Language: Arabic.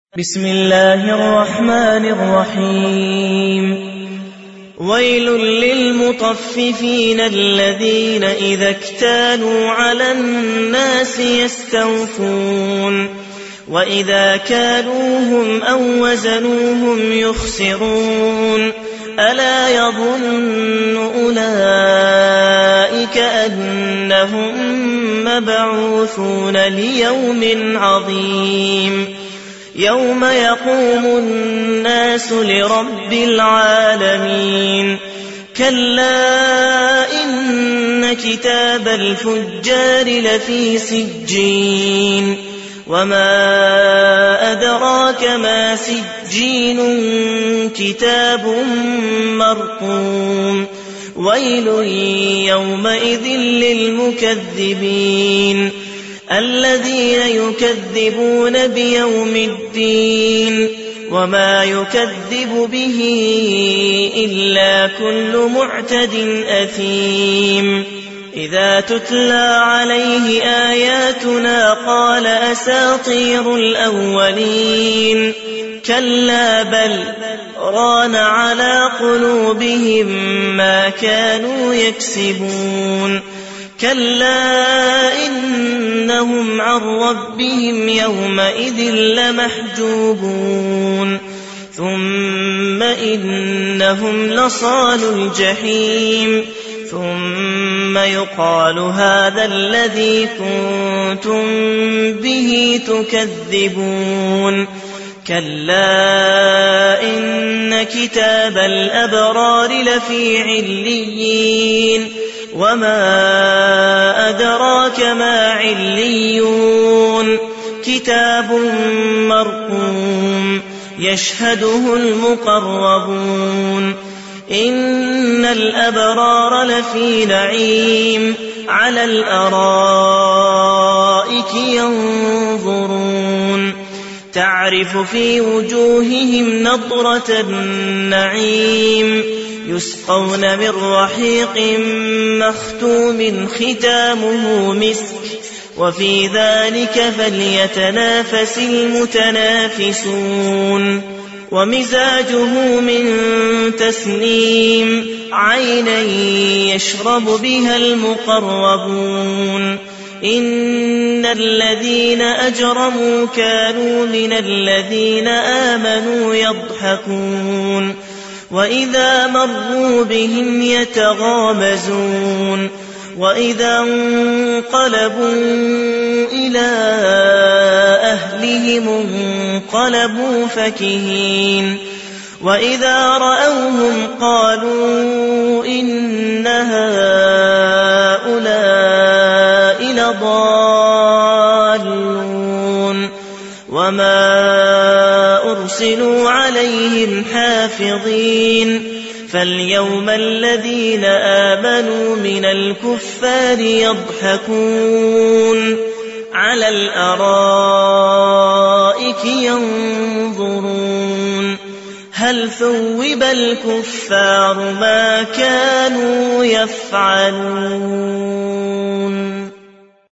بسم الله الرحمن الرحيم ويل للمطففين الذين إذا اكتالوا على الناس يستوفون وإذا كالوهم أو وزنوهم يخسرون ألا يظن أولئك أنهم مبعوثون ليوم عظيم يوم يقوم الناس لرب العالمين كلا إن كتاب الفجار لفي سجين وما أدراك ما سجين كتاب مرقوم ويل يومئذ للمكذبين الذين يكذبون بيوم الدين وما يكذب به إلا كل معتد أثيم إذا تتلى عليه آياتنا قال أساطير الأولين كلا بل ران على قلوبهم ما كانوا يكسبون كلا إنهم عن ربهم يومئذ لمحجوبون ثم إنهم لصال الجحيم ثم يقال هذا الذي كنتم به تكذبون كلا إن كتاب الأبرار لفي عليين وما أدراك ما عليون كتاب مرقوم يشهده المقربون إن الأبرار لفي نعيم على الأرائك ينظرون تعرف في وجوههم نضرة النعيم يسقون من رحيق مختوم ختامه مسك وفي ذلك فليتنافس المتنافسون ومزاجه من تسنيم عينا يشرب بها المقربون إن الذين أجرموا كانوا من الذين آمنوا يضحكون وإذا مروا بهم يتغامزون وإذا انقلبوا إلى أهلهم انقلبوا فكهين وإذا رأوهم قالوا إن هؤلاء لضالون وما أرسلوا عليهم حافظين فاليوم الذين آمنوا من الكفار يضحكون على الأرائك ينظرون هل ثوب الكفار ما كانوا يفعلون